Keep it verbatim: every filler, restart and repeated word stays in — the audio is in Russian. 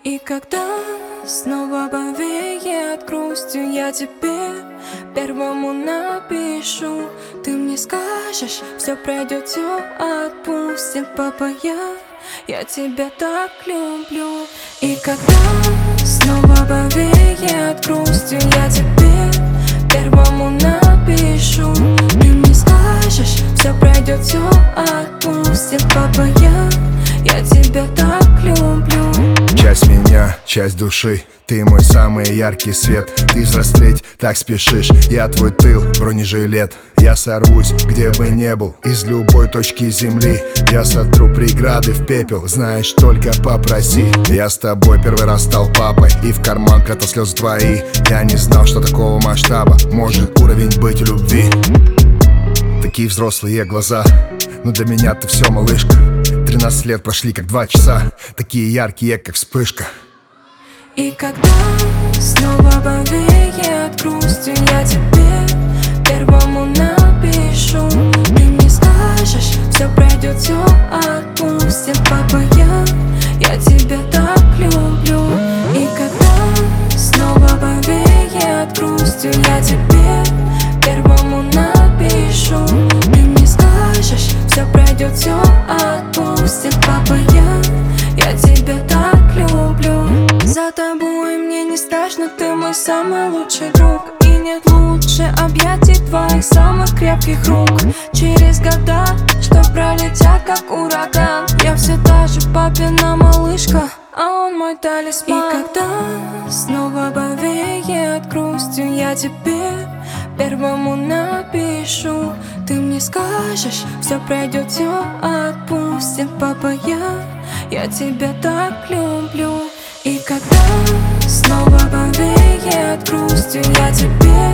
И когда снова повеет грустью, я тебе первому напишу. Ты мне скажешь, все пройдет, все отпустит, папа, я, я тебя так люблю. И когда снова повеет грустью, я тебе первому напишу. Ты мне скажешь, все пройдет, все отпустит, папа, я, я тебя так люблю. Часть меня, часть души, ты мой самый яркий свет. Ты взрослеть так спешишь, я твой тыл, бронежилет. Я сорвусь, где бы не был, из любой точки земли. Я сотру преграды в пепел, знаешь, только попроси. Я с тобой первый раз стал папой, и в карман прятал слезы твои. Я не знал, что такого масштаба может уровень быть у любви. Такие взрослые глаза, но для меня ты все, малышка. Тринадцать лет прошли как два часа, такие яркие, как вспышка. И когда снова повеет грустью, я тебе первому напишу. Ты мне скажешь, все пройдет, все отпустит, папа, я, я тебя так люблю. И когда снова повеет грустью, я тебе первому напишу. Ты мне скажешь, все пройдет, все отпустит, папа, я, я тебя так люблю. За тобой мне не страшно, ты мой самый лучший друг. И нет лучше объятий твоих самых крепких рук. Через года, что пролетят как ураган, я все та же папина малышка, а он мой талисман. И когда снова повеет грустью, я тебе первому напишу. Ты мне скажешь, все пройдет, все отпустит, папа, я, я тебя так люблю. И когда снова повеет грустью, я тебе